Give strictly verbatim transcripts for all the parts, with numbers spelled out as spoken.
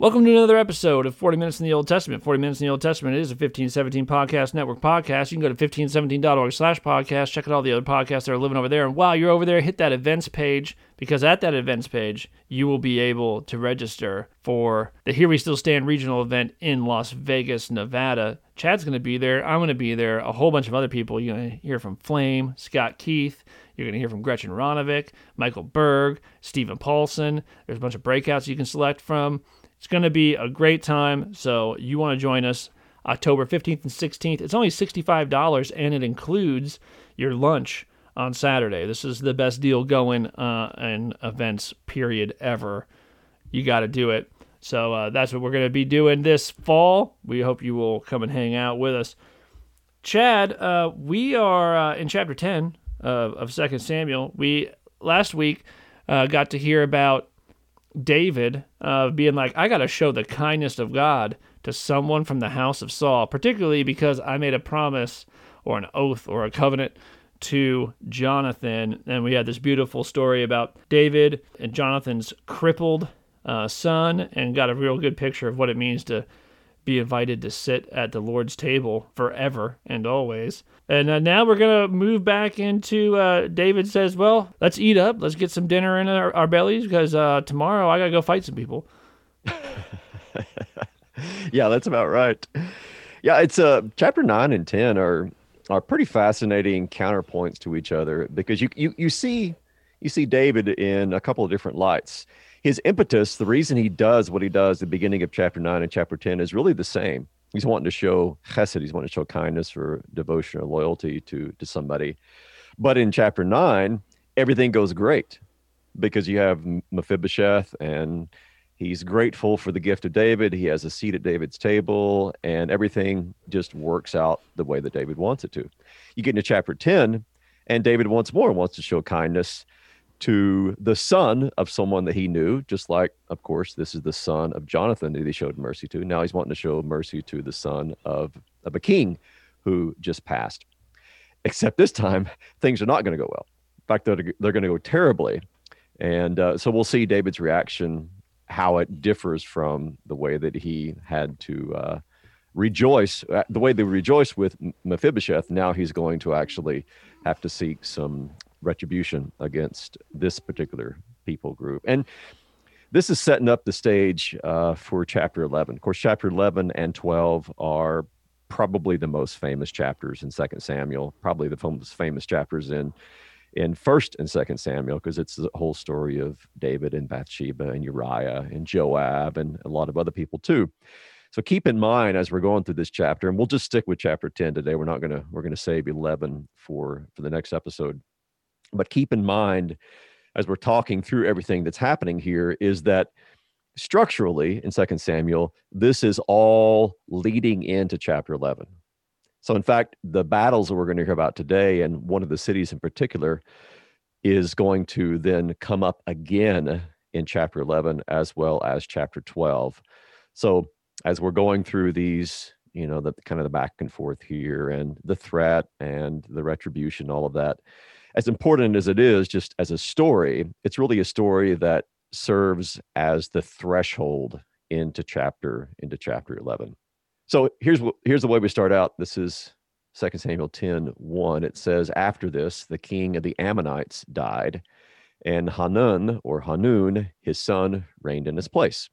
Welcome to another episode of forty Minutes in the Old Testament. forty Minutes in the Old Testament is a fifteen seventeen Podcast Network podcast. You can go to fifteen seventeen dot org slash podcast, check out all the other podcasts that are living over there. And while you're over there, hit that events page, because at that events page, you will be able to register for the Here We Still Stand regional event in Las Vegas, Nevada. Chad's going to be there. I'm going to be there. A whole bunch of other people. You're going to hear from Flame, Scott Keith. You're going to hear from Gretchen Ronovic, Michael Berg, Stephen Paulson. There's a bunch of breakouts you can select from. It's going to be a great time, so you want to join us October fifteenth and sixteenth. It's only sixty-five dollars, and it includes your lunch on Saturday. This is the best deal going uh, in events, period, ever. You got to do it. So uh, that's what we're going to be doing this fall. We hope you will come and hang out with us. Chad, uh, we are uh, in chapter ten of, of Second Samuel. We, last week, uh, got to hear about David uh, being like, I got to show the kindness of God to someone from the house of Saul, particularly because I made a promise or an oath or a covenant to Jonathan. And we had this beautiful story about David and Jonathan's crippled uh, son, and got a real good picture of what it means to be invited to sit at the Lord's table forever and always. And uh, now we're going to move back into, uh, David says, well, let's eat up. Let's get some dinner in our, our bellies, because uh, tomorrow I got to go fight some people. Yeah, that's about right. Yeah, it's uh, chapter nine and ten are are pretty fascinating counterpoints to each other, because you you you see you see David in a couple of different lights. His impetus, the reason he does what he does at the beginning of chapter nine and chapter ten, is really the same. He's wanting to show chesed, he's wanting to show kindness or devotion or loyalty to, to somebody. But in chapter nine, everything goes great, because you have Mephibosheth, and he's grateful for the gift of David. He has a seat at David's table, and everything just works out the way that David wants it to. You get into chapter ten, and David once more wants to show kindness to the son of someone that he knew, just like, of course, this is the son of Jonathan that he showed mercy to. Now he's wanting to show mercy to the son of, of a king who just passed. Except this time, things are not going to go well. In fact, they're, they're going to go terribly. And uh, so we'll see David's reaction, how it differs from the way that he had to uh, rejoice, the way they rejoiced with Mephibosheth. Now he's going to actually have to seek some retribution against this particular people group. And this is setting up the stage uh, for chapter eleven. Of course, chapter eleven and twelve are probably the most famous chapters in Second Samuel, probably the most famous chapters in in First and Second Samuel, because it's the whole story of David and Bathsheba and Uriah and Joab and a lot of other people too. So keep in mind as we're going through this chapter, and we'll just stick with chapter ten today. We're not gonna we're gonna save eleven for for the next episode. But keep in mind, as we're talking through everything that's happening here, is that structurally in Second Samuel, this is all leading into chapter eleven. So in fact, the battles that we're going to hear about today, and one of the cities in particular, is going to then come up again in chapter eleven as well as chapter twelve. So as we're going through these, you know, the kind of the back and forth here, and the threat and the retribution, all of that, as important as it is just as a story, it's really a story that serves as the threshold into chapter into chapter eleven. So here's what here's the way we start out. This is Second Samuel ten one. It says, after this, the king of the Ammonites died, and Hanun, or Hanun, his son, reigned in his place.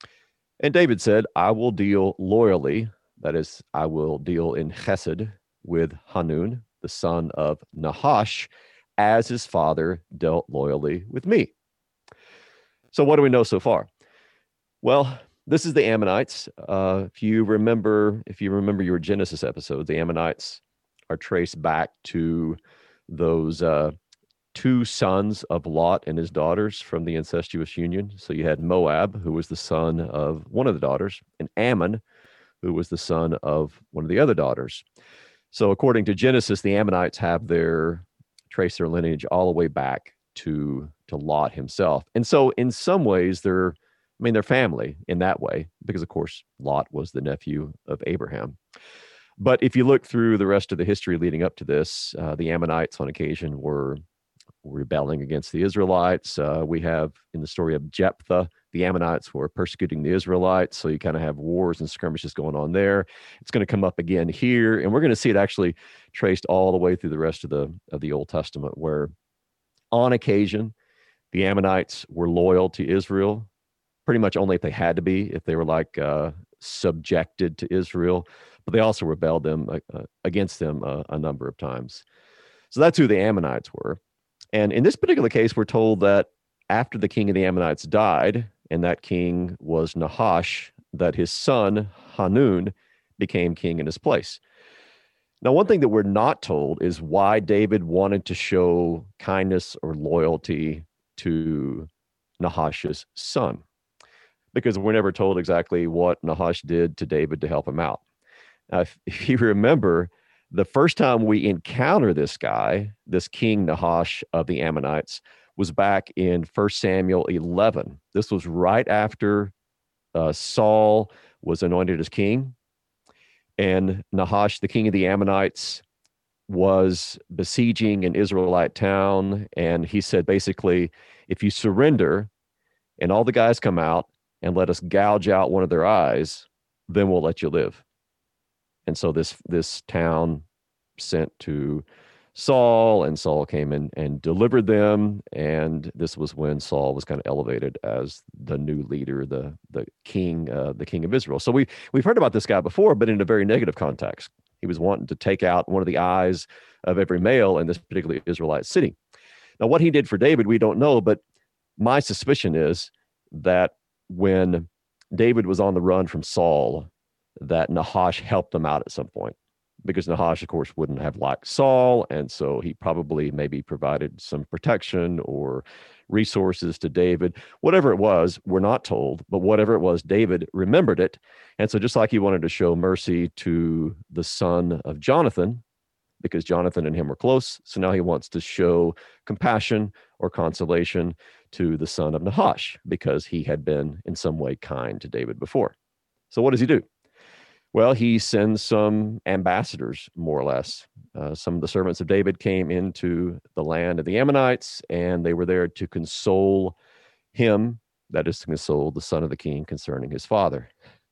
And David said, I will deal loyally, that is, I will deal in chesed with Hanun, the son of Nahash, as his father dealt loyally with me. So what do we know so far? Well, this is the Ammonites. Uh, if you remember, if you remember your Genesis episode, the Ammonites are traced back to those uh, two sons of Lot and his daughters from the incestuous union. So you had Moab, who was the son of one of the daughters, and Ammon, who was the son of one of the other daughters. So according to Genesis, the Ammonites have their trace their lineage all the way back to to Lot himself. And so in some ways, they're I mean, they're family in that way, because, of course, Lot was the nephew of Abraham. But if you look through the rest of the history leading up to this, uh, the Ammonites on occasion were rebelling against the Israelites. Uh, we have in the story of Jephthah, the Ammonites were persecuting the Israelites. So you kind of have wars and skirmishes going on there. It's going to come up again here. And we're going to see it actually traced all the way through the rest of the, of the Old Testament, where on occasion, the Ammonites were loyal to Israel, pretty much only if they had to be, if they were like uh, subjected to Israel. But they also rebelled them uh, against them uh, a number of times. So that's who the Ammonites were. And in this particular case, we're told that after the king of the Ammonites died, and that king was Nahash, that his son Hanun became king in his place. Now, one thing that we're not told is why David wanted to show kindness or loyalty to Nahash's son, because we're never told exactly what Nahash did to David to help him out. Now, if, if you remember, the first time we encounter this guy, this King Nahash of the Ammonites, was back in First Samuel eleven. This was right after uh, Saul was anointed as king. And Nahash, the king of the Ammonites, was besieging an Israelite town. And he said, basically, if you surrender and all the guys come out and let us gouge out one of their eyes, then we'll let you live. And so this this town sent to Saul, and Saul came in and delivered them. And this was when Saul was kind of elevated as the new leader, the the king, uh, the king of Israel. So we we've heard about this guy before, but in a very negative context. He was wanting to take out one of the eyes of every male in this particular Israelite city. Now, what he did for David, we don't know, but my suspicion is that when David was on the run from Saul, that Nahash helped him out at some point, because Nahash, of course, wouldn't have liked Saul. And so he probably maybe provided some protection or resources to David. Whatever it was, we're not told, but whatever it was, David remembered it. And so just like he wanted to show mercy to the son of Jonathan, because Jonathan and him were close, so now he wants to show compassion or consolation to the son of Nahash, because he had been in some way kind to David before. So what does he do? Well, he sends some ambassadors, more or less. Uh, some of the servants of David came into the land of the Ammonites, and they were there to console him, that is, to console the son of the king concerning his father.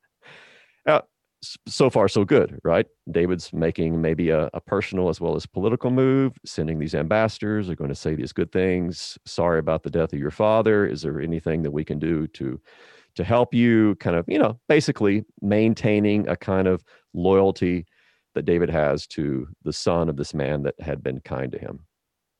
Now, so far, so good, right? David's making maybe a, a personal as well as political move, sending these ambassadors. They're going to say these good things. Sorry about the death of your father. Is there anything that we can do to to help you? Kind of, you know, basically maintaining a kind of loyalty that David has to the son of this man that had been kind to him.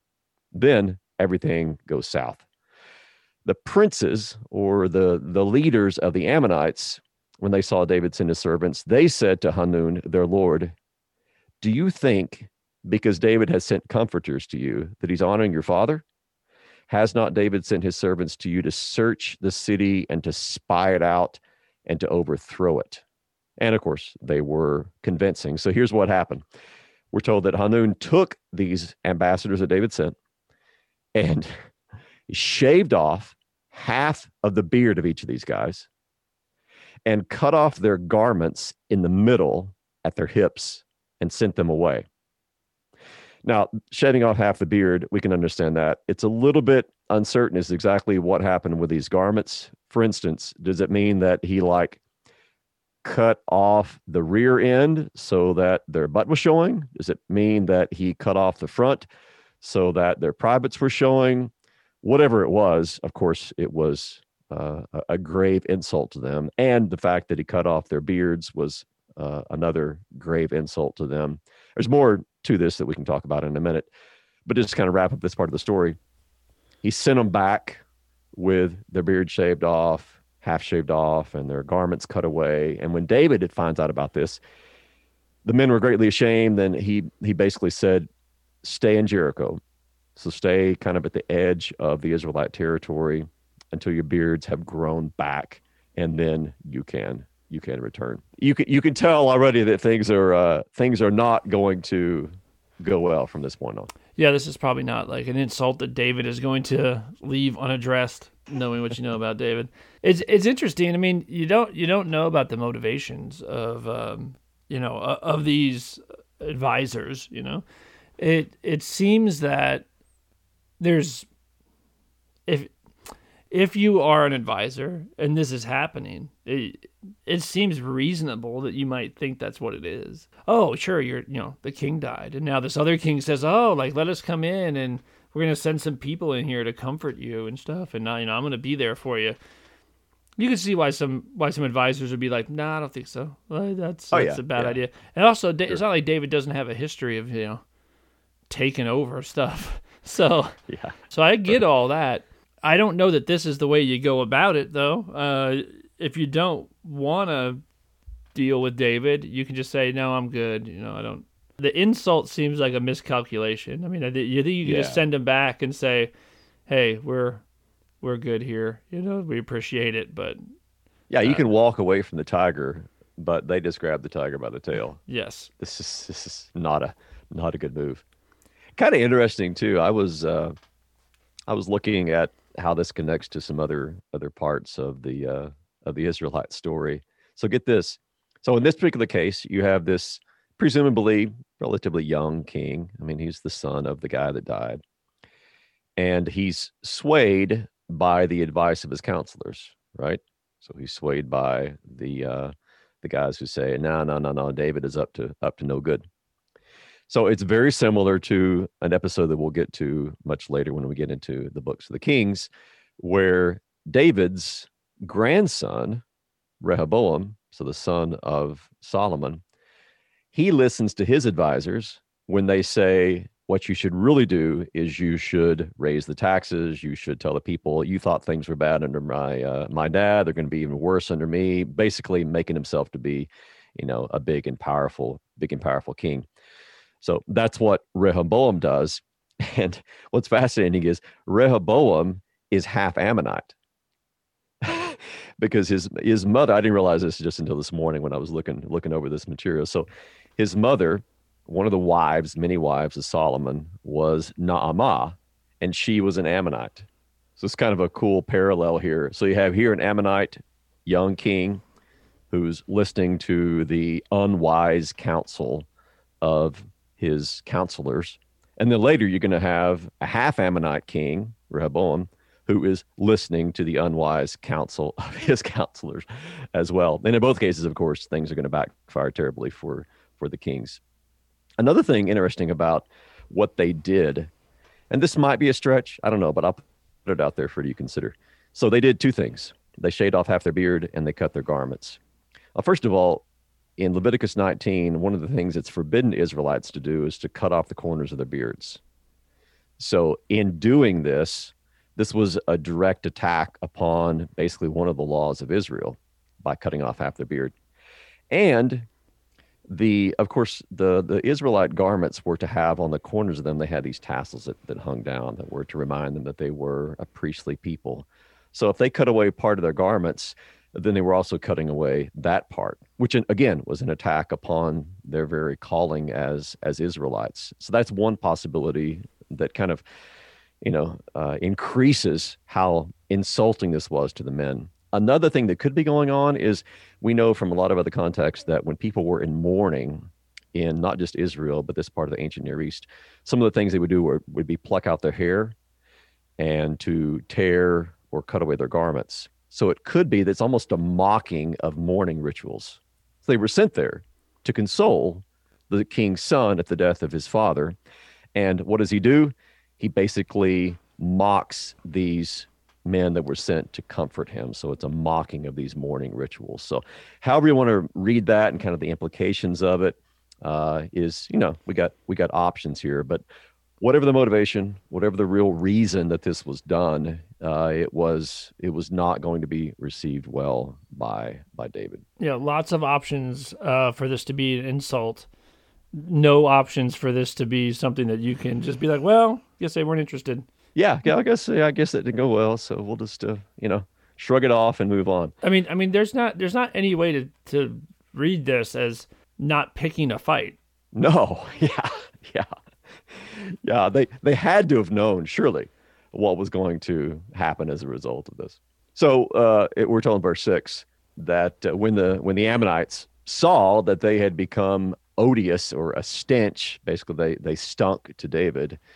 Then everything goes south. The princes, or the, the leaders of the Ammonites, when they saw David send his servants, they said to Hanun, their lord, do you think because David has sent comforters to you that he's honoring your father? Has not David sent his servants to you to search the city and to spy it out and to overthrow it? And of course, they were convincing. So here's what happened. We're told that Hanun took these ambassadors that David sent and he shaved off half of the beard of each of these guys and cut off their garments in the middle at their hips and sent them away. Now, shedding off half the beard, we can understand that. It's a little bit uncertain as exactly what happened with these garments. For instance, does it mean that he like cut off the rear end so that their butt was showing? Does it mean that he cut off the front so that their privates were showing? Whatever it was, of course, it was uh, a grave insult to them. And the fact that he cut off their beards was uh, another grave insult to them. There's more to this that we can talk about in a minute, but just to kind of wrap up this part of the story, he sent them back with their beard shaved off, half shaved off, and their garments cut away. And when David finds out about this, the men were greatly ashamed. Then he he basically said, stay in Jericho. So stay kind of at the edge of the Israelite territory until your beards have grown back, and then you can you can return. You can you can tell already that things are uh, things are not going to go well from this point on. Yeah, this is probably not like an insult that David is going to leave unaddressed, knowing what you know about David. It's it's interesting. I mean, you don't you don't know about the motivations of um, you know of these advisors. You know, it it seems that there's if if you are an advisor and this is happening, it, it seems reasonable that you might think that's what it is. Oh, sure, you're, you know, the king died, and now this other king says, oh, like, let us come in, and we're going to send some people in here to comfort you and stuff, and now, you know, I'm going to be there for you. You can see why some why some advisors would be like, nah, I don't think so. Well, that's, Oh, that's yeah, a bad yeah. idea. And also, Sure. it's not like David doesn't have a history of, you know, taking over stuff. So, Yeah. so I get all that. I don't know that this is the way you go about it, though. Uh, if you don't want to deal with David, you can just say, no, I'm good. You know, I don't. The insult seems like a miscalculation. I mean, I think you think you can just Yeah. send him back and say, hey, we're we're good here. You know, we appreciate it, but Yeah, you uh, can walk away from the tiger, but they just grab the tiger by the tail. yes. This is this is not a not a good move. Kind of interesting too. I was uh, I was looking at how this connects to some other other parts of the uh, of the Israelite story. So get this. So in this particular case, you have this presumably relatively young king. I mean, he's the son of the guy that died, and he's swayed by the advice of his counselors, right? So he's swayed by the uh, the guys who say, "No, no, no, no, David is up to up to no good." So it's very similar to an episode that we'll get to much later when we get into the books of the Kings, where David's grandson, Rehoboam, so the son of Solomon, he listens to his advisors when they say, what you should really do is you should raise the taxes. You should tell the people you thought things were bad under my uh, my dad. They're going to be even worse under me. Basically, making himself to be, you know, a big and powerful, big and powerful king. So that's what Rehoboam does. And what's fascinating is Rehoboam is half Ammonite because his his mother, I didn't realize this just until this morning when I was looking looking over this material. So his mother, one of the wives, many wives of Solomon, was Naamah, and she was an Ammonite. So it's kind of a cool parallel here. So you have here an Ammonite young king who's listening to the unwise counsel of his counselors. And then later you're going to have a half Ammonite king, Rehoboam, who is listening to the unwise counsel of his counselors as well. And in both cases, of course, things are going to backfire terribly for, for the kings. Another thing interesting about what they did, and this might be a stretch, I don't know, but I'll put it out there for you to consider. So they did two things. They shaved off half their beard and they cut their garments. Well, first of all, in Leviticus nineteen, one of the things that's forbidden Israelites to do is to cut off the corners of their beards. So in doing this, this was a direct attack upon basically one of the laws of Israel by cutting off half their beard. And the, of course, the, the Israelite garments were to have on the corners of them, they had these tassels that, that hung down that were to remind them that they were a priestly people. So if they cut away part of their garments, then they were also cutting away that part, which again was an attack upon their very calling as as Israelites. So that's one possibility that kind of, you know, uh, increases how insulting this was to the men. Another thing that could be going on is we know from a lot of other contexts that when people were in mourning in not just Israel, but this part of the ancient Near East, some of the things they would do were, would be pluck out their hair and to tear or cut away their garments. So it could be that it's almost a mocking of mourning rituals. So they were sent there to console the king's son at the death of his father. And what does he do? He basically mocks these men that were sent to comfort him. So it's a mocking of these mourning rituals. So however you want to read that and kind of the implications of it uh, is, you know, we got we got options here. But whatever the motivation, whatever the real reason that this was done, uh, it was it was not going to be received well by by David. Yeah, lots of options uh, for this to be an insult. No options for this to be something that you can just be like, well, guess they weren't interested. Yeah, yeah, I guess yeah, I guess that didn't go well, so we'll just uh, you know shrug it off and move on. I mean, I mean, there's not there's not any way to to read this as not picking a fight. No, yeah, yeah, yeah. They they had to have known surely what was going to happen as a result of this. So uh, it, we're told in verse six that uh, when the when the Ammonites saw that they had become odious or a stench, basically they they stunk to David,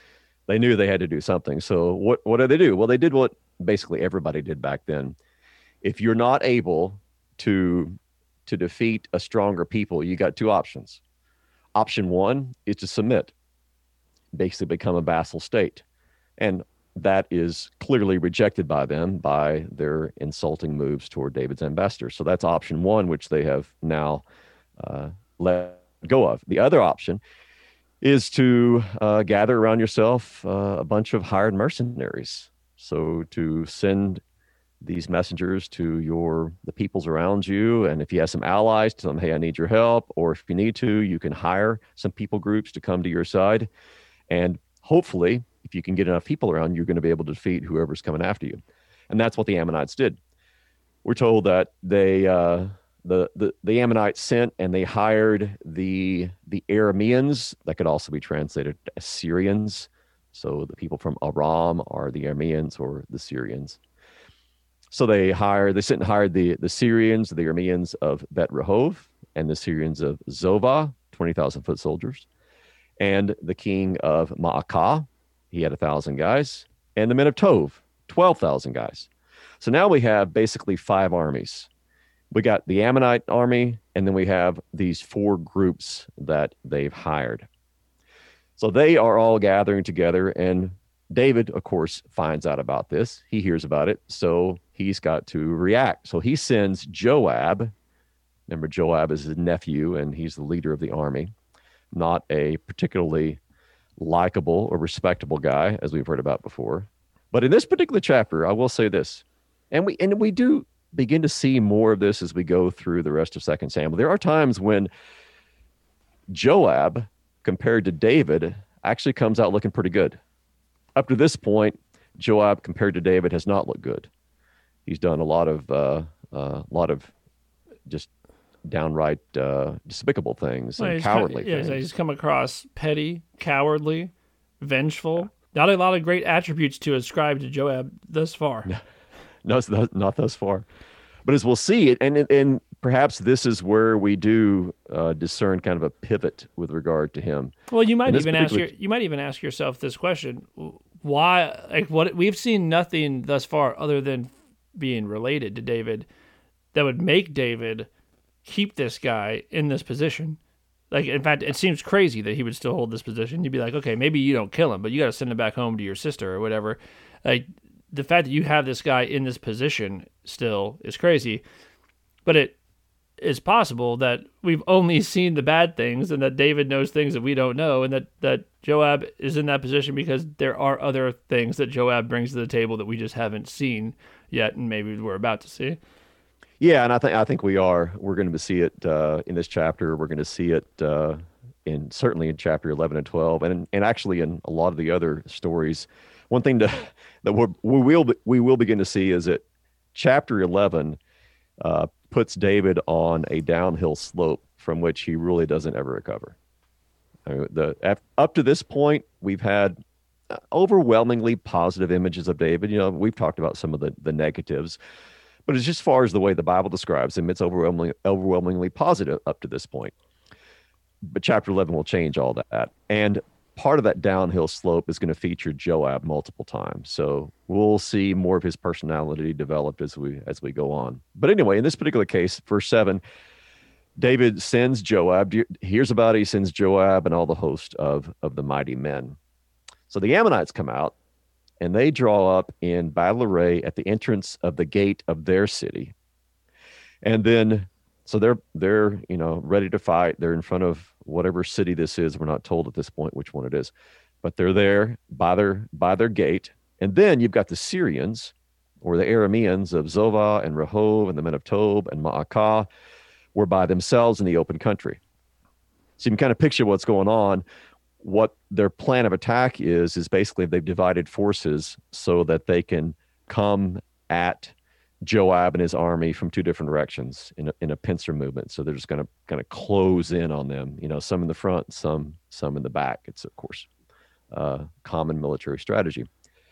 they knew they had to do something. So what, what did they do? Well, they did what basically everybody did back then. If you're not able to, to defeat a stronger people, you got two options. Option one is to submit, basically become a vassal state. And that is clearly rejected by them by their insulting moves toward David's ambassadors. So that's option one, which they have now uh, let go of. The other option is to uh, gather around yourself uh, a bunch of hired mercenaries. So to send these messengers to your the peoples around you, and if you have some allies, tell them, hey, I need your help. Or if you need to, you can hire some people groups to come to your side. And hopefully, if you can get enough people around, you're going to be able to defeat whoever's coming after you. And that's what the Ammonites did. We're told that they uh, the, the the Ammonites sent and they hired the the Arameans, that could also be translated as Syrians. So the people from Aram are the Arameans or the Syrians. So they hired, they sent and hired the, the Syrians, the Arameans of Bet Rehob, and the Syrians of Zobah, twenty thousand foot soldiers, and the king of Maacah, he had a thousand guys, and the men of Tov, twelve thousand guys. So now we have basically five armies. We got the Ammonite army, and then we have these four groups that they've hired. So they are all gathering together, and David, of course, finds out about this. He hears about it, so he's got to react. So he sends Joab. Remember, Joab is his nephew, and he's the leader of the army. Not a particularly likable or respectable guy, as we've heard about before. But in this particular chapter, I will say this, and we and we do begin to see more of this as we go through the rest of Second Samuel. There are times when Joab, compared to David, actually comes out looking pretty good. Up to this point, Joab, compared to David, has not looked good. He's done a lot of uh, uh, lot of just downright uh, despicable things well, and he's cowardly come, yeah, things. he's come across petty, cowardly, vengeful. Not a lot of great attributes to ascribe to Joab thus far. No, not, not thus far. But as we'll see, and and perhaps this is where we do uh, discern kind of a pivot with regard to him. Well, you might In even ask your, you might even ask yourself this question: why? Like, what we've seen nothing thus far other than being related to David that would make David keep this guy in this position. Like, in fact, it seems crazy that he would still hold this position. You'd be like, okay, maybe you don't kill him, but you got to send him back home to your sister or whatever. Like, the fact that you have this guy in this position still is crazy. But it is possible that we've only seen the bad things and that David knows things that we don't know, and that, that Joab is in that position because there are other things that Joab brings to the table that we just haven't seen yet, and maybe we're about to see. Yeah, and I think I think we are. We're going to see it uh, in this chapter. We're going to see it uh, in certainly in chapter eleven and twelve, and and actually in a lot of the other stories. One thing to, that we're, we will we will begin to see is that chapter eleven uh, puts David on a downhill slope from which he really doesn't ever recover. I mean, the up to this point, we've had overwhelmingly positive images of David. You know, we've talked about some of the the negatives. But as just far as the way the Bible describes him, it's overwhelmingly, overwhelmingly positive up to this point. But chapter eleven will change all that. And part of that downhill slope is going to feature Joab multiple times. So we'll see more of his personality developed as we as we go on. But anyway, in this particular case, verse seven, David sends Joab, hears about it, he sends Joab and all the host of, of the mighty men. So the Ammonites come out, and they draw up in battle array at the entrance of the gate of their city. And then, so they're, they're, you know, ready to fight. They're in front of whatever city this is. We're not told at this point which one it is, but they're there by their, by their gate. And then you've got the Syrians, or the Arameans of Zobah and Rehob and the men of Tob and Maacah, were by themselves in the open country. So you can kind of picture what's going on. What their plan of attack is, is basically they've divided forces so that they can come at Joab and his army from two different directions in a, in a pincer movement. So they're just going to kind of close in on them, you know, some in the front, some, some in the back. It's, of course, uh, common military strategy.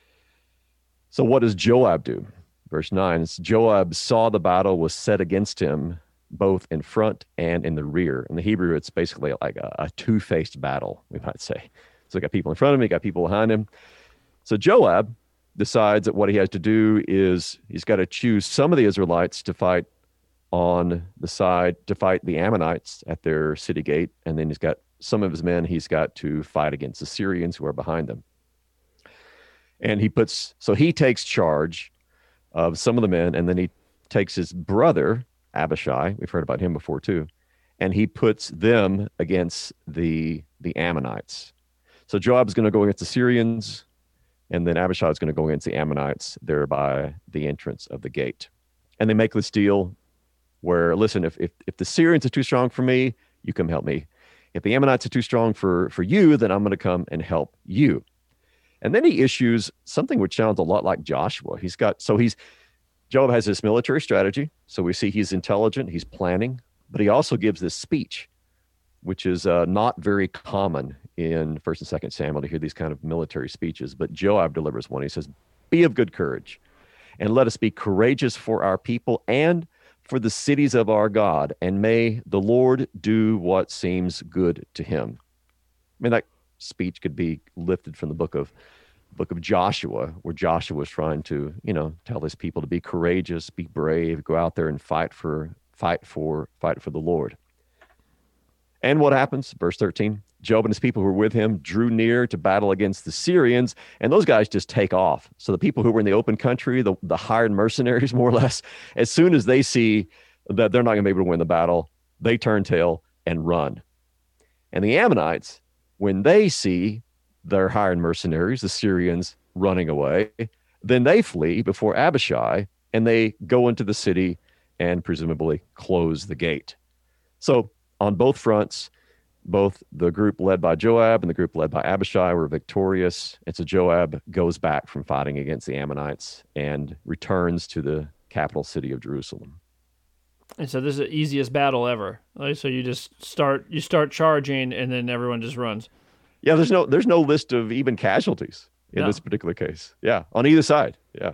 So what does Joab do? Verse nine, it's Joab saw the battle was set against him, both in front and in the rear. In the Hebrew, it's basically like a, a two-faced battle, we might say. So he got people in front of him, he got people behind him. So Joab decides that what he has to do is he's got to choose some of the Israelites to fight on the side, to fight the Ammonites at their city gate. And then he's got some of his men he's got to fight against the Syrians who are behind them. And he puts, so he takes charge of some of the men, and then he takes his brother, Abishai, we've heard about him before too, and he puts them against the the Ammonites. So Joab is going to go against the Syrians, and then Abishai is going to go against the Ammonites there by the entrance of the gate. And they make this deal where, listen, if, if, if the Syrians are too strong for me, you come help me. If the Ammonites are too strong for, for you, then I'm going to come and help you. And then he issues something which sounds a lot like Joshua. He's got, so he's, Joab has this military strategy. So we see he's intelligent, he's planning, but he also gives this speech, which is uh, not very common in First and Second Samuel to hear these kind of military speeches. But Joab delivers one. He says, "Be of good courage, and let us be courageous for our people and for the cities of our God, and may the Lord do what seems good to him." I mean, that speech could be lifted from the book of book of Joshua, where Joshua was trying to, you know, tell his people to be courageous, be brave, go out there and fight for, fight for, fight for the Lord. And what happens? Verse thirteen, Joab and his people who were with him drew near to battle against the Syrians, and those guys just take off. So the people who were in the open country, the, the hired mercenaries, more or less, as soon as they see that they're not going to be able to win the battle, they turn tail and run. And the Ammonites, when they see their hired mercenaries, the Syrians, running away, then they flee before Abishai, and they go into the city and presumably close the gate. So on both fronts, both the group led by Joab and the group led by Abishai were victorious. And so Joab goes back from fighting against the Ammonites and returns to the capital city of Jerusalem. And so this is the easiest battle ever. Like, so you just start you start charging, and then everyone just runs. Yeah, there's no there's no list of even casualties in No. this particular case. Yeah, on either side. Yeah.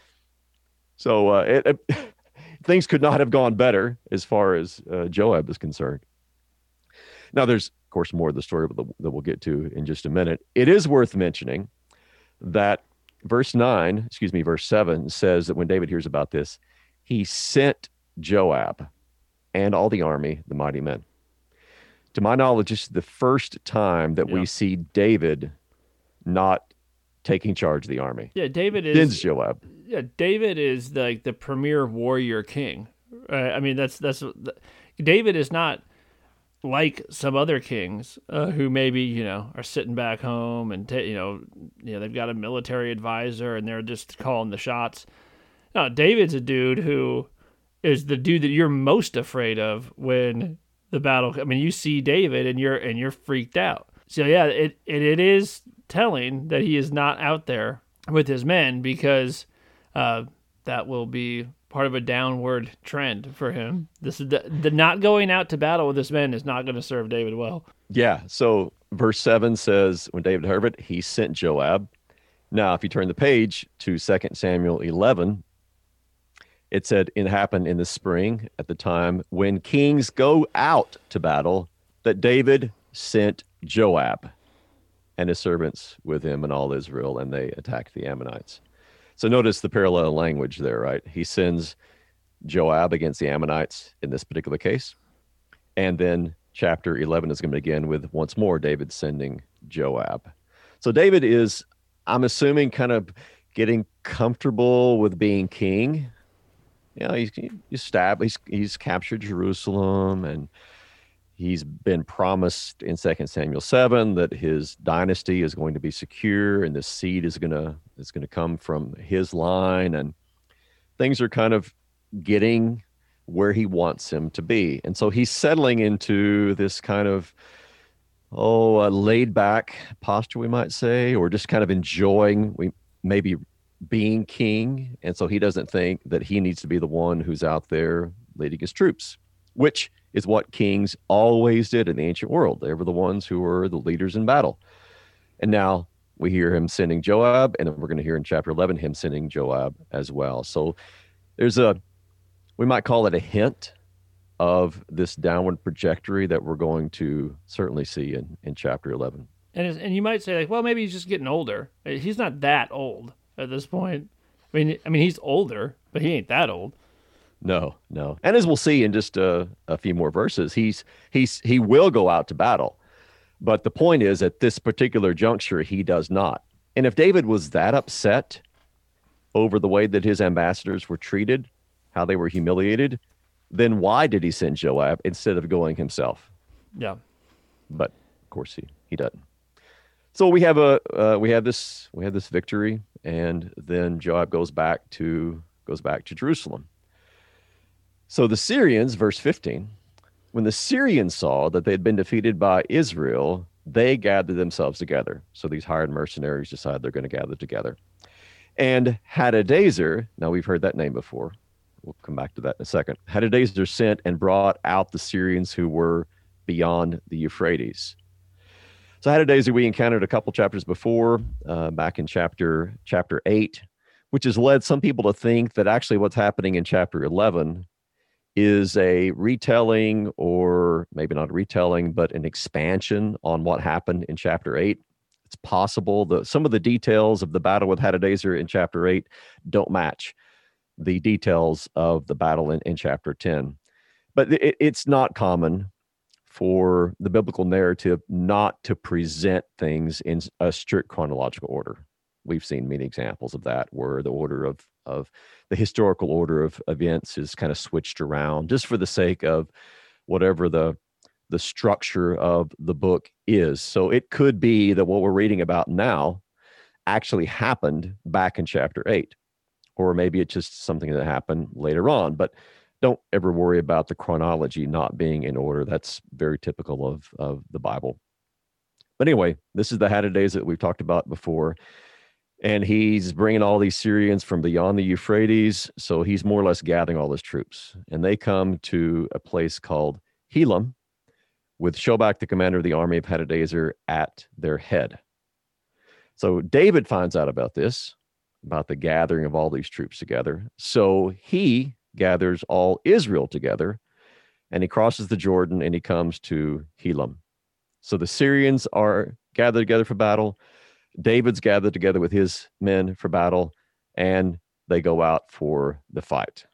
So uh, it, it, things could not have gone better as far as uh, Joab is concerned. Now, there's, of course, more of the story that we'll get to in just a minute. It is worth mentioning that verse nine, excuse me, verse seven says that when David hears about this, he sent Joab and all the army, the mighty men. To my knowledge, this is the first time that Yeah. we see David not taking charge of the army. Yeah, David Then is. Joab. Yeah, David is like the premier warrior king. Uh, I mean, that's that's David is not like some other kings uh, who maybe, you know, are sitting back home and ta- you know, you know, they've got a military advisor and they're just calling the shots. No, David's a dude who is the dude that you're most afraid of when the battle. I mean, you see David and you're and you're freaked out. So yeah, it it, it is telling that he is not out there with his men, because uh, that will be part of a downward trend for him. This is the, the not going out to battle with his men is not going to serve David well. Yeah. So verse seven says, when David heard it, he sent Joab. Now, if you turn the page to Second Samuel eleven, it said it happened in the spring at the time when kings go out to battle that David sent Joab and his servants with him and all Israel, and they attacked the Ammonites. So notice the parallel language there, right? He sends Joab against the Ammonites in this particular case. And then chapter eleven is going to begin with, once more, David sending Joab. So David is, I'm assuming, kind of getting comfortable with being king. You know, he's, he's, stabbed, he's, he's captured Jerusalem, and he's been promised in Second Samuel seven that his dynasty is going to be secure and the seed is going to is going to come from his line, and things are kind of getting where he wants him to be. And so he's settling into this kind of, oh, a laid back posture, we might say, or just kind of enjoying we maybe being king. And so he doesn't think that he needs to be the one who's out there leading his troops, which is what kings always did in the ancient world. They were the ones who were the leaders in battle. And now we hear him sending Joab, and then we're going to hear in chapter eleven him sending Joab as well. So there's a, we might call it a hint of this downward trajectory that we're going to certainly see in, in chapter eleven. And it's, and you might say like, well, maybe he's just getting older. He's not that old at this point. I mean, I mean, he's older, but he ain't that old. No, no. And as we'll see in just a, a few more verses, he's he's he will go out to battle. But the point is, at this particular juncture, he does not. And if David was that upset over the way that his ambassadors were treated, how they were humiliated, then why did he send Joab instead of going himself? Yeah. But of course he, he doesn't. So we have a uh, we have this we have this victory, and then Joab goes back to goes back to Jerusalem. So the Syrians, verse fifteen, when the Syrians saw that they had been defeated by Israel, they gathered themselves together. So these hired mercenaries decide they're going to gather together. And Hadadezer, now we've heard that name before. We'll come back to that in a second. Hadadezer sent and brought out the Syrians who were beyond the Euphrates. So Hadadezer we encountered a couple chapters before, uh, back in chapter chapter eight, which has led some people to think that actually what's happening in chapter eleven is a retelling, or maybe not a retelling, but an expansion on what happened in chapter eight. It's possible that some of the details of the battle with Hadadezer in chapter eight don't match the details of the battle in, in chapter ten. But it, it's not common for the biblical narrative not to present things in a strict chronological order. We've seen many examples of that, where the order of, of the historical order of events is kind of switched around just for the sake of whatever the the structure of the book is. So it could be that what we're reading about now actually happened back in chapter eight, or maybe it's just something that happened later on. But don't ever worry about the chronology not being in order. That's very typical of, of the Bible. But anyway, this is the Hadadezer that we've talked about before. And he's bringing all these Syrians from beyond the Euphrates. So he's more or less gathering all his troops. And they come to a place called Helam, with Shobach, the commander of the army of Hadadezer, at their head. So David finds out about this, about the gathering of all these troops together. So he gathers all Israel together, and he crosses the Jordan, and he comes to Helam. So the Syrians are gathered together for battle. David's gathered together with his men for battle, and they go out for the fight.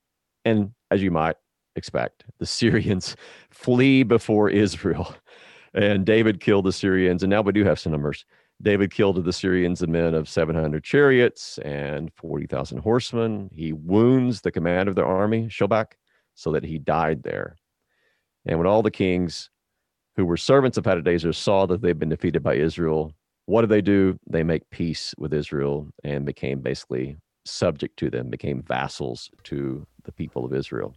And as you might expect, the Syrians flee before Israel, and David killed the Syrians. And now we do have some numbers. David killed of the Syrians the men of seven hundred chariots and forty thousand horsemen. He wounds the commander of their army, Shobach, so that he died there. And when all the kings who were servants of Hadadezer saw that they'd been defeated by Israel, what did they do? They make peace with Israel and became basically subject to them, became vassals to the people of Israel.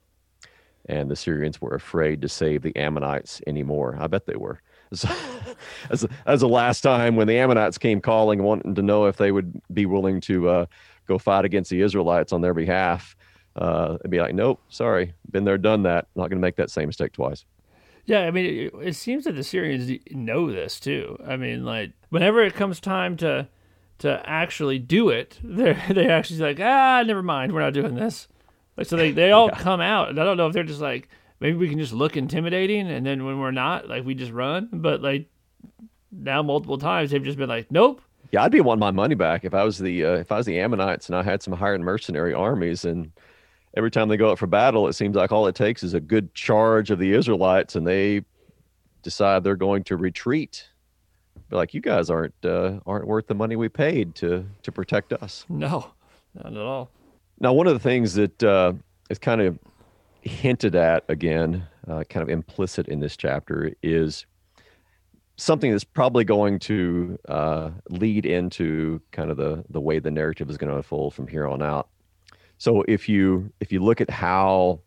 And the Syrians were afraid to save the Ammonites anymore. I bet they were. So, as, as the last time when the Ammonites came calling, wanting to know if they would be willing to uh, go fight against the Israelites on their behalf, uh, they'd be like, nope, sorry, been there, done that. Not going to make that same mistake twice. Yeah, I mean, it, it seems that the Syrians know this too. I mean, like, whenever it comes time to to actually do it, they they actually like, ah, never mind, we're not doing this. Like, so they, they all yeah. come out, and I don't know if they're just like, maybe we can just look intimidating, and then when we're not, like, we just run. But like now, multiple times they've just been like, nope. Yeah, I'd be wanting my money back if I was the uh, if I was the Ammonites and I had some hired mercenary armies, and every time they go out for battle, it seems like all it takes is a good charge of the Israelites, and they decide they're going to retreat. Be like, you guys aren't uh, aren't worth the money we paid to to protect us. No, not at all. Now, one of the things that uh, is kind of hinted at again, uh, kind of implicit in this chapter, is something that's probably going to uh, lead into kind of the the way the narrative is going to unfold from here on out. So if you if you look at how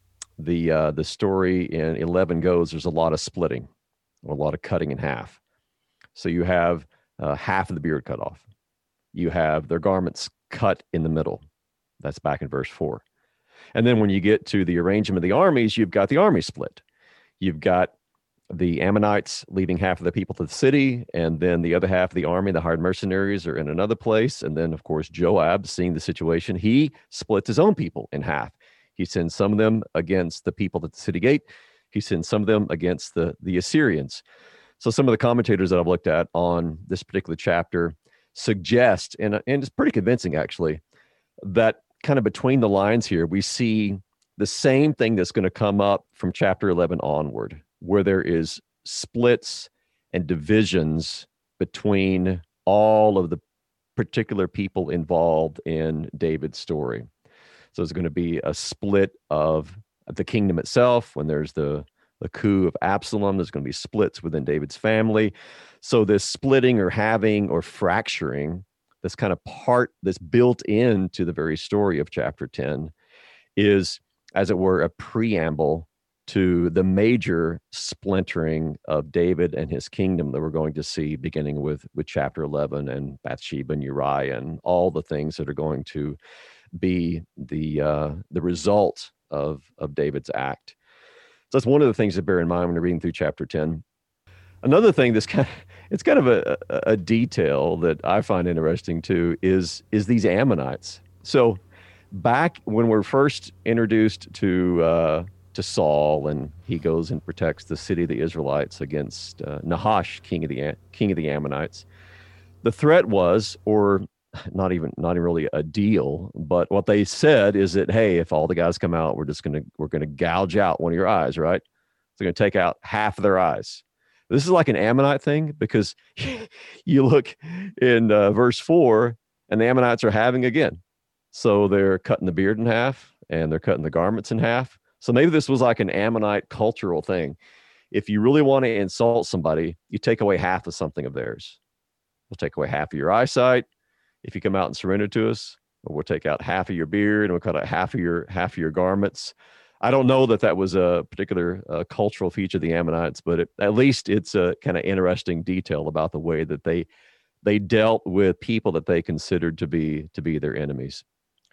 the uh, the story in eleven goes, there's a lot of splitting, or a lot of cutting in half. So you have uh, half of the beard cut off. You have their garments cut in the middle. That's back in verse four. And then when you get to the arrangement of the armies, you've got the army split. You've got the Ammonites leaving half of the people to the city, and then the other half of the army, the hired mercenaries, are in another place. And then, of course, Joab, seeing the situation, he splits his own people in half. He sends some of them against the people at the city gate. He sends some of them against the, the Assyrians. So some of the commentators that I've looked at on this particular chapter suggest, and, and it's pretty convincing actually, that kind of between the lines here, we see the same thing that's going to come up from chapter eleven onward, where there is splits and divisions between all of the particular people involved in David's story. So there's going to be a split of the kingdom itself. When there's the, the coup of Absalom, there's going to be splits within David's family. So this splitting or having or fracturing, this kind of part that's built into the very story of chapter ten, is, as it were, a preamble to the major splintering of David and his kingdom that we're going to see beginning with, with chapter eleven and Bathsheba and Uriah and all the things that are going to be the uh, the result of, of David's act. So that's one of the things to bear in mind when you're reading through chapter ten. Another thing that's kind of, it's kind of a, a detail that I find interesting too is, is these Ammonites. So back when we're first introduced to uh, to Saul, and he goes and protects the city of the Israelites against uh, Nahash, king of the king of the Ammonites, the threat was, or not even not even really a deal, but what they said is that, hey, if all the guys come out, we're just gonna we're gonna gouge out one of your eyes, right? So they're gonna take out half of their eyes. This is like an Ammonite thing, because you look in uh, verse four, and the Ammonites are having again. So they're cutting the beard in half, and they're cutting the garments in half. So maybe this was like an Ammonite cultural thing. If you really want to insult somebody, you take away half of something of theirs. We'll take away half of your eyesight. If you come out and surrender to us, we'll take out half of your beard, and we'll cut out half of your half of your garments. I don't know that that was a particular uh, cultural feature of the Ammonites, but it, at least it's a kind of interesting detail about the way that they they dealt with people that they considered to be to be their enemies.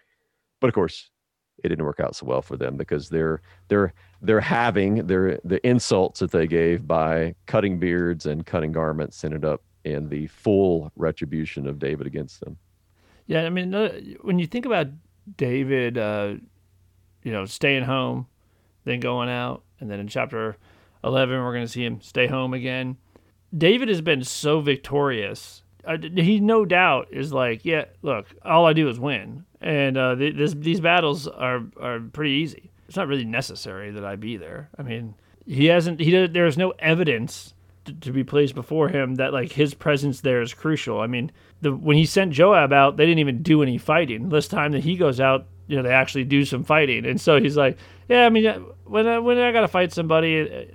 But of course, it didn't work out so well for them, because they're they're they're having their the insults that they gave by cutting beards and cutting garments ended up in the full retribution of David against them. Yeah, I mean, uh, when you think about David, uh, you know, staying home, then going out, and then in chapter eleven, we're going to see him stay home again. David has been so victorious. Uh, he no doubt is like, yeah, look, all I do is win, and uh, th- this, these battles are are pretty easy. It's not really necessary that I be there. I mean, he hasn't. He there's no evidence to, to be placed before him that like his presence there is crucial. I mean, the when he sent Joab out, they didn't even do any fighting. This time that he goes out, you know, they actually do some fighting, and so he's like, yeah, I mean, when I, when I gotta fight somebody,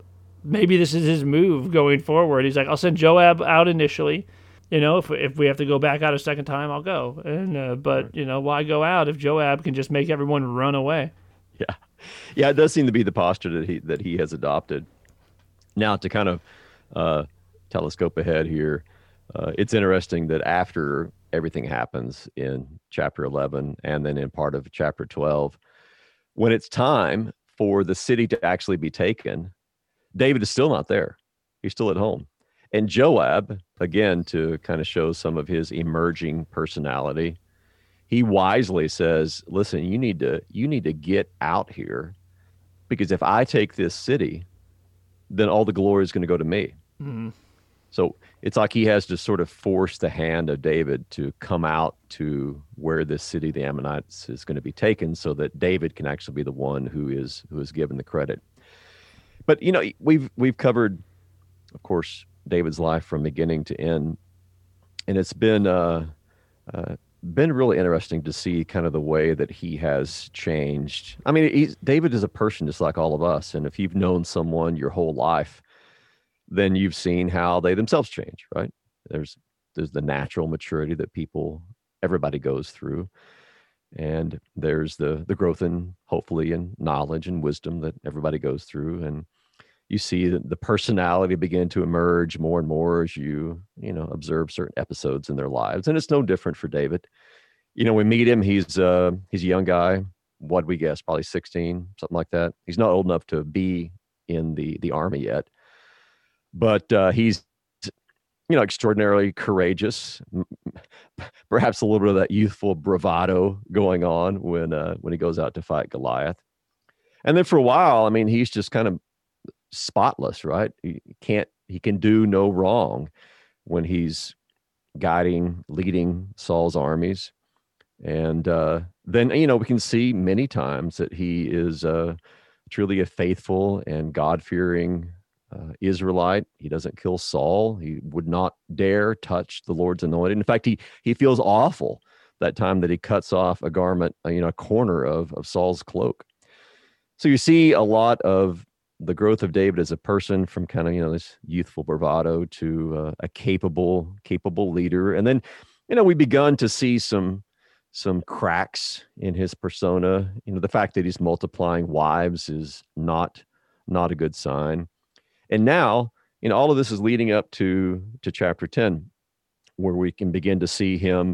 maybe this is his move going forward. He's like, I'll send Joab out initially. You know, if if we have to go back out a second time, I'll go. And uh, but you know, why go out if Joab can just make everyone run away? Yeah, yeah, it does seem to be the posture that he that he has adopted. Now, to kind of uh, telescope ahead here, uh, it's interesting that after everything happens in chapter eleven and then in part of chapter twelve, when it's time for the city to actually be taken, David is still not there. He's still at home. And Joab, again, to kind of show some of his emerging personality, he wisely says, listen, you need to you need to get out here, because if I take this city, then all the glory is going to go to me. Mm-hmm. So it's like he has to sort of force the hand of David to come out to where this city, the Ammonites, is going to be taken, so that David can actually be the one who is who is given the credit. But, you know, we've we've covered, of course, David's life from beginning to end, and it's been uh, uh, been really interesting to see kind of the way that he has changed. I mean, he's, David is a person just like all of us, and if you've known someone your whole life, then you've seen how they themselves change, right? There's there's the natural maturity that people, everybody goes through, and there's the the growth in, hopefully, in knowledge and wisdom that everybody goes through, and you see the personality begin to emerge more and more as you, you know, observe certain episodes in their lives. And it's no different for David. You know, we meet him, he's uh, he's a young guy. What we guess, probably sixteen, something like that. He's not old enough to be in the the army yet, but uh, he's, you know, extraordinarily courageous. Perhaps a little bit of that youthful bravado going on when uh, when he goes out to fight Goliath. And then for a while, I mean, he's just kind of spotless, right? You can't he can do no wrong when he's guiding, leading Saul's armies. And uh, then, you know, we can see many times that he is uh, truly a faithful and God-fearing uh, Israelite. He doesn't kill Saul. He would not dare touch the Lord's anointed. In fact, he he feels awful that time that he cuts off a garment, uh, you know, a corner of, of Saul's cloak. So you see a lot of the growth of David as a person, from kind of, you know, this youthful bravado to uh, a capable, capable leader. And then, you know, we begun to see some some cracks in his persona. You know, the fact that he's multiplying wives is not not a good sign. And now, you know, all of this is leading up to to chapter ten, where we can begin to see him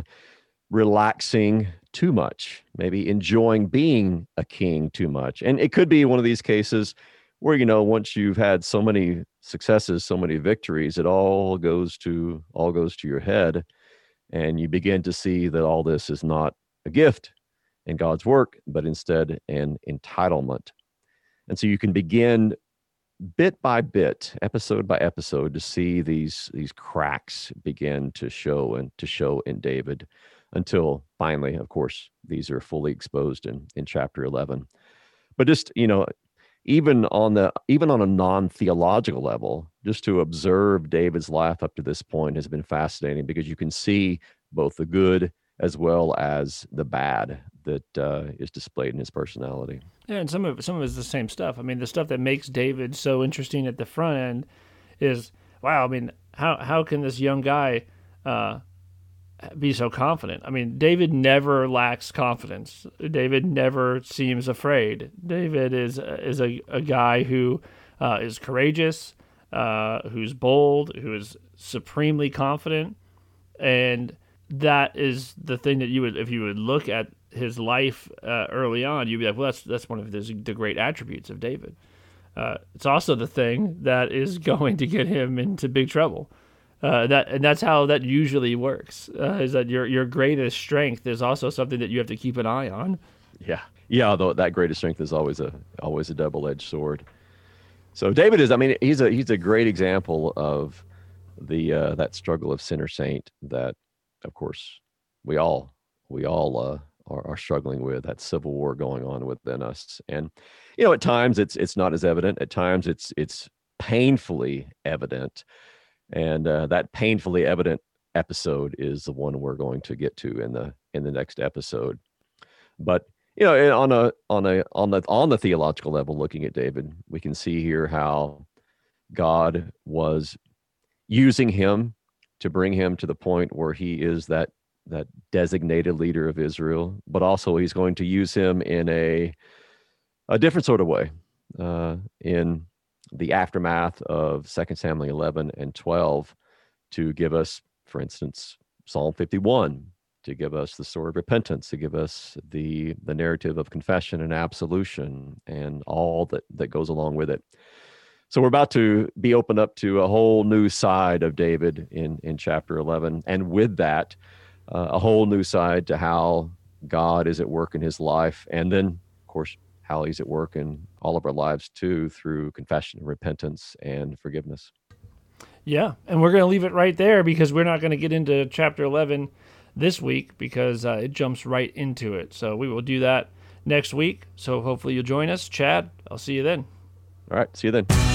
relaxing too much, maybe enjoying being a king too much. And it could be one of these cases where, you know, once you've had so many successes, so many victories, it all goes to all goes to your head. And you begin to see that all this is not a gift in God's work, but instead an entitlement. And so you can begin bit by bit, episode by episode, to see these these cracks begin to show and to show in David, until finally, of course, these are fully exposed in, in chapter eleven. But just, you know, even on the even on a non-theological level, just to observe David's life up to this point has been fascinating, because you can see both the good as well as the bad that uh, is displayed in his personality. Yeah, and some of some of it is the same stuff. I mean, the stuff that makes David so interesting at the front end is, wow, I mean, how how can this young guy uh, be so confident? I mean, David never lacks confidence. David never seems afraid. David is is a, a guy who uh, is courageous, uh, who's bold, who is supremely confident, and that is the thing that you would, if you would look at his life uh, early on, you'd be like, well, that's that's one of the, the great attributes of David. Uh, it's also the thing that is going to get him into big trouble. Uh, that and that's how that usually works. Uh, is that your your greatest strength is also something that you have to keep an eye on. Yeah, yeah. Although that greatest strength is always a always a double-edged sword. So David is, I mean, he's a he's a great example of the uh, that struggle of sinner saint that, of course, we all we all uh, are, are struggling with, that civil war going on within us. And you know, at times it's it's not as evident. At times it's it's painfully evident. And uh, that painfully evident episode is the one we're going to get to in the in the next episode. But you know, on a on a on the on the theological level, looking at David, we can see here how God was using him to bring him to the point where he is that that designated leader of Israel. But also, he's going to use him in a a different sort of way, uh, in the aftermath of Second Samuel eleven and twelve, to give us, for instance, Psalm fifty-one, to give us the story of repentance, to give us the the narrative of confession and absolution and all that, that goes along with it. So we're about to be opened up to a whole new side of David in, in chapter eleven. And with that, uh, a whole new side to how God is at work in his life. And then, of course, how he's at work in all of our lives too, through confession, repentance, and forgiveness. Yeah, and we're going to leave it right there, because we're not going to get into chapter eleven this week, because uh, it jumps right into it. So we will do that next week. So hopefully you'll join us. Chad, I'll see you then. All right, see you then.